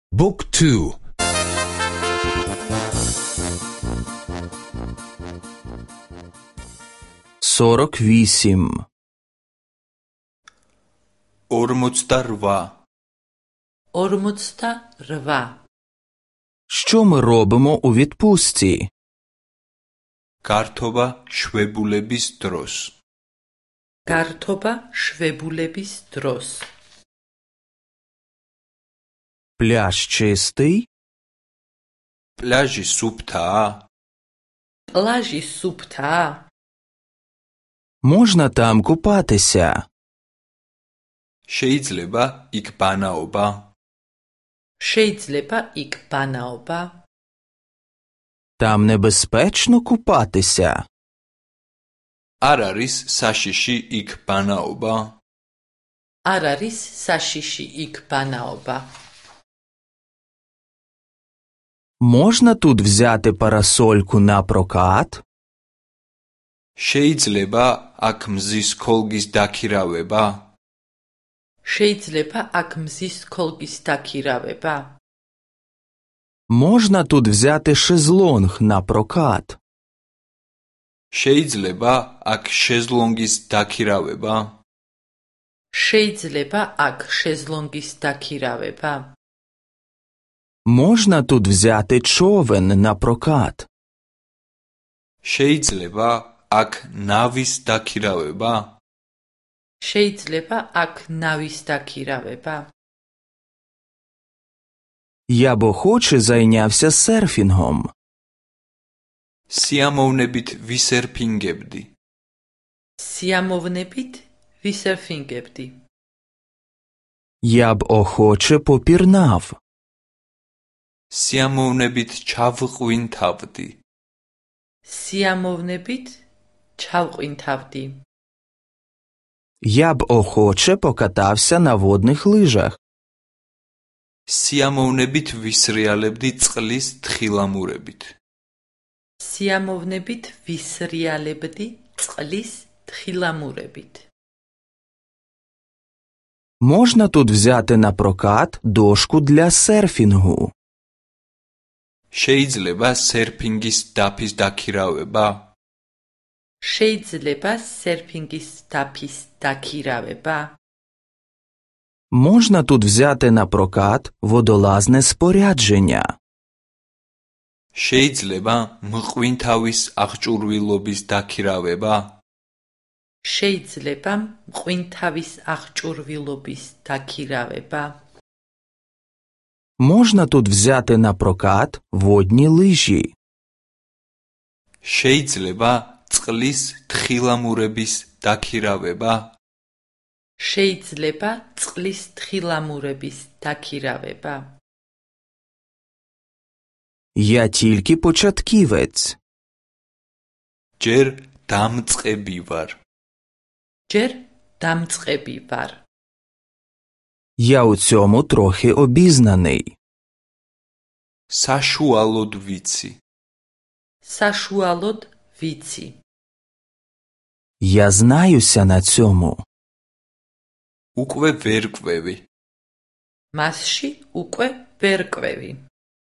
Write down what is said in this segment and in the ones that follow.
Book 2. 48. 48. 48. Що ми робимо у відпустці? გართობა შვებულების დროს. გართობა შვებულების დროს. Пляж чистий? პლაჟი სუფთაა? პლაჟი სუფთაა? Можна там купатися? შეიძლება იქ ბანაობა? შეიძლება იქ ბანაობა? Там небезпечно купатися? არ არის საშიში იქ ბანაობა? არ არის საშიში იქ ბანაობა? Можна тут взяти парасольку на прокат? შეიძლება აქ მზის ქოლგის დაქირავება? შეიძლება აქ მზის ქოლგის დაქირავება? Можна тут взяти шезлонг на прокат? შეიძლება აქ შეზლონგის დაქირავება? შეიძლება აქ შეზლონგის დაქირავება? Можна тут взяти човен на прокат? შეიძლება აქ ნავის დაქირავება? შეიძლება აქ ნავის დაქირავება? Я б охоче зайнявся серфінгом. სიამოვნებით ვისერფინგებდი. სიამოვნებით ვისერფინგებდი. Я б охоче попірнав. სიამოვნებით ჩავყვინთავდი. სიამოვნებით ჩავყვინთავდი. Я б охоче покатався на водних лижах. სიამოვნებით ვისრიალებდი წყლის თხილამურებით. სიამოვნებით ვისრიალებდი წყლის თხილამურებით. Можна тут взяти на прокат дошку для серфінгу. შეიძლება სერფინგის დაფის დაქირავება? შეიძლება სერფინგის დაფის დაქირავება? Можна тут взяти на прокат водолазне спорядження. შეიძლება მყვინთავის აღჭურვილობის დაქირავება? შეიძლება მყვინთავის აღჭურვილობის დაქირავება? Можна тут взяти на прокат водні лижі. შეიძლება წყლის თხილამურების დაქირავება? შეიძლება წყლის თხილამურების დაქირავება? Я тільки початківець. ჯერ დამწყები ვარ. ჯერ დამწყები ვარ. Я у цьому трохи обізнаний. საშუალოდ ვიცი. საშუალოდ ვიცი. Я знаюся на цьому. უკვე ვერ ყვევი. მასში უკვე ვერ ყვევი.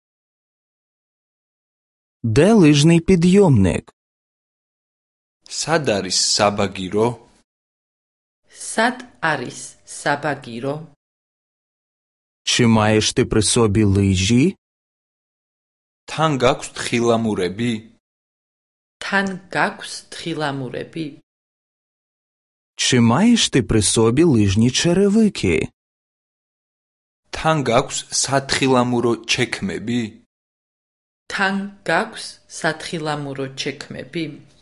Де лижний підйомник? სად არის საბაგირო? სად არის საბაგირო? Чи маєш ти при собі лижі? თან გაქვს თხილამურები? თან გაქვს თხილამურები? Чи маєш ти при собі лижні черевики? თან გაქვს სათხილამურო ჩექმები? თან გაქვს სათხილამურო ჩექმები?